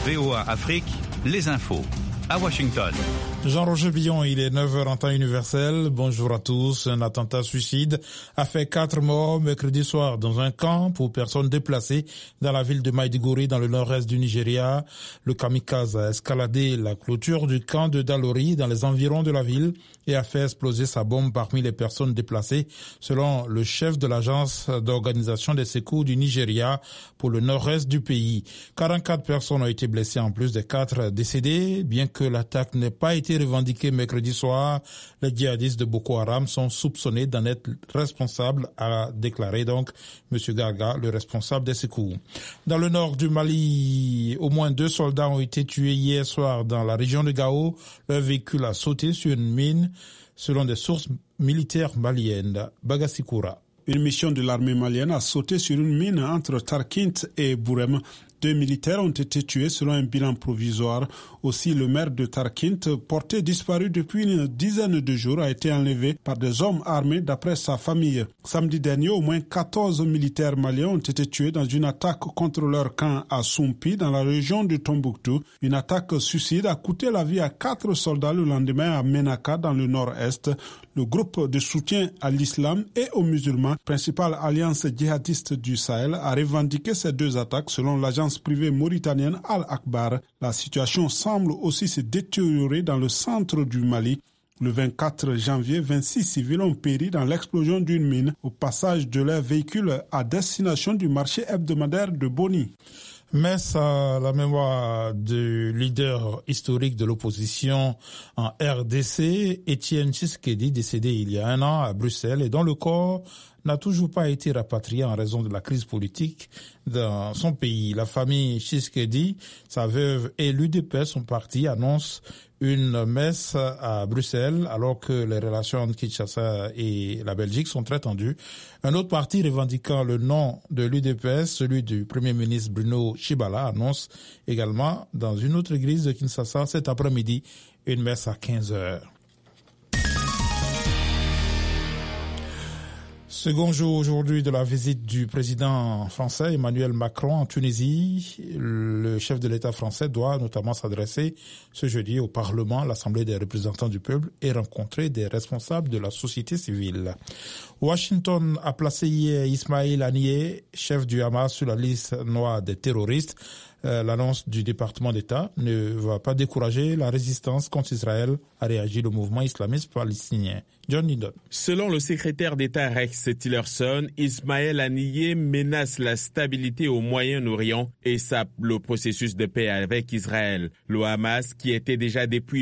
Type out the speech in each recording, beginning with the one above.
VOA Afrique, les infos. À Washington. Jean-Roger Billon, il est 9h en temps universel. Bonjour à tous. Un attentat suicide a fait 4 morts mercredi soir dans un camp pour personnes déplacées dans la ville de Maiduguri dans le nord-est du Nigeria. Le kamikaze a escaladé la clôture du camp de Dalori dans les environs de la ville et a fait exploser sa bombe parmi les personnes déplacées, selon le chef de l'agence d'organisation des secours du Nigeria pour le nord-est du pays. 44 personnes ont été blessées en plus des 4 décédés, bien que l'attaque n'ait pas été revendiquée mercredi soir. Les djihadistes de Boko Haram sont soupçonnés d'en être responsables, a déclaré donc M. Garga, le responsable des secours. Dans le nord du Mali, au moins 2 soldats ont été tués hier soir dans la région de Gao. Leur véhicule a sauté sur une mine, selon des sources militaires maliennes. Bagasikoura. Une mission de l'armée malienne a sauté sur une mine entre Tarkint et Bourem. 2 militaires ont été tués selon un bilan provisoire. Aussi, le maire de Tarkint, porté disparu depuis une dizaine de jours, a été enlevé par des hommes armés d'après sa famille. Samedi dernier, au moins 14 militaires maliens ont été tués dans une attaque contre leur camp à Soumpi, dans la région de Tombouctou. Une attaque suicide a coûté la vie à 4 soldats le lendemain à Ménaka, dans le nord-est. Le groupe de soutien à l'islam et aux musulmans, principale alliance djihadiste du Sahel, a revendiqué ces 2 attaques selon l'agence privée mauritanienne Al-Akbar. La situation semble aussi se détériorer dans le centre du Mali. Le 24 janvier, 26 civils ont péri dans l'explosion d'une mine au passage de leur véhicule à destination du marché hebdomadaire de Boni. Messe à la mémoire du leader historique de l'opposition en RDC, Étienne Tshisekedi, décédé il y a 1 an à Bruxelles et dont le corps n'a toujours pas été rapatrié en raison de la crise politique dans son pays. La famille Tshisekedi, sa veuve et l'UDPS, son parti, annoncent une messe à Bruxelles alors que les relations entre Kinshasa et la Belgique sont très tendues. Un autre parti revendiquant le nom de l'UDPS, celui du Premier ministre Bruno Tshibala, annonce également dans une autre église de Kinshasa cet après-midi une messe à 15h. Second jour aujourd'hui de la visite du président français Emmanuel Macron en Tunisie. Le chef de l'État français doit notamment s'adresser ce jeudi au Parlement, l'Assemblée des représentants du peuple, et rencontrer des responsables de la société civile. Washington a placé hier Ismail Haniyeh, chef du Hamas, sur la liste noire des terroristes. L'annonce du département d'État ne va pas décourager la résistance contre Israël, a réagi le mouvement islamiste palestinien. John Lydon. Selon le secrétaire d'État Rex Tillerson, Ismail Haniyeh menace la stabilité au Moyen-Orient et sape le processus de paix avec Israël. Le Hamas, qui était déjà depuis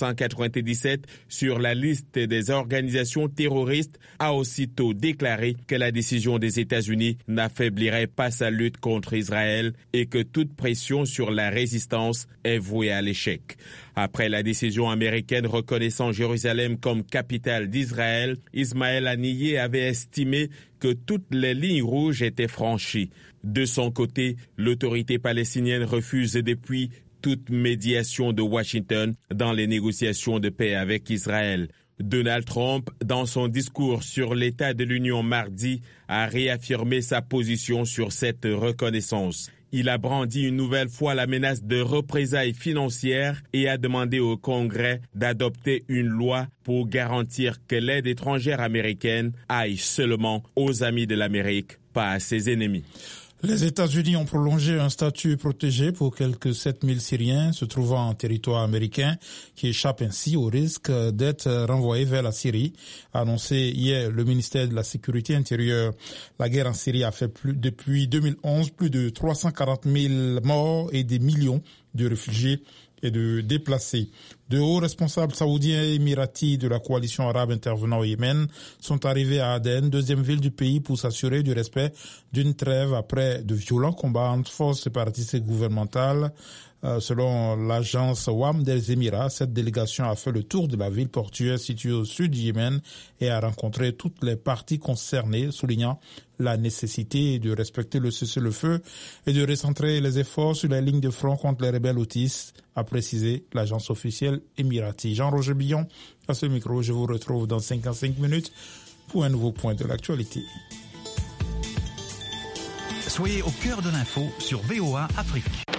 1997 sur la liste des organisations terroristes, a aussitôt déclaré que la décision des États-Unis n'affaiblirait pas sa lutte contre Israël et que toute pression sur la résistance est vouée à l'échec. Après la décision américaine reconnaissant Jérusalem comme capitale d'Israël, Ismail Haniyeh avait estimé que toutes les lignes rouges étaient franchies. De son côté, l'autorité palestinienne refuse depuis toute médiation de Washington dans les négociations de paix avec Israël. Donald Trump, dans son discours sur l'état de l'Union mardi, a réaffirmé sa position sur cette reconnaissance. Il a brandi une nouvelle fois la menace de représailles financières et a demandé au Congrès d'adopter une loi pour garantir que l'aide étrangère américaine aille seulement aux amis de l'Amérique, pas à ses ennemis. Les États-Unis ont prolongé un statut protégé pour quelques 7000 Syriens se trouvant en territoire américain qui échappent ainsi au risque d'être renvoyés vers la Syrie, a annoncé hier le ministère de la Sécurité intérieure. La guerre en Syrie a fait depuis 2011 plus de 340 000 morts et des millions de réfugiés et de déplacés. De hauts responsables saoudiens et émiratis de la coalition arabe intervenant au Yémen sont arrivés à Aden, deuxième ville du pays, pour s'assurer du respect d'une trêve après de violents combats entre forces séparatistes et gouvernementales. Selon l'agence WAM des Émirats, cette délégation a fait le tour de la ville portuaire située au sud du Yémen et a rencontré toutes les parties concernées, soulignant la nécessité de respecter le cessez-le-feu et de recentrer les efforts sur la ligne de front contre les rebelles houthis, a précisé l'agence officielle émirati. Jean-Roger Billon, à ce micro, je vous retrouve dans 55 minutes pour un nouveau point de l'actualité. Soyez au cœur de l'info sur VOA Afrique.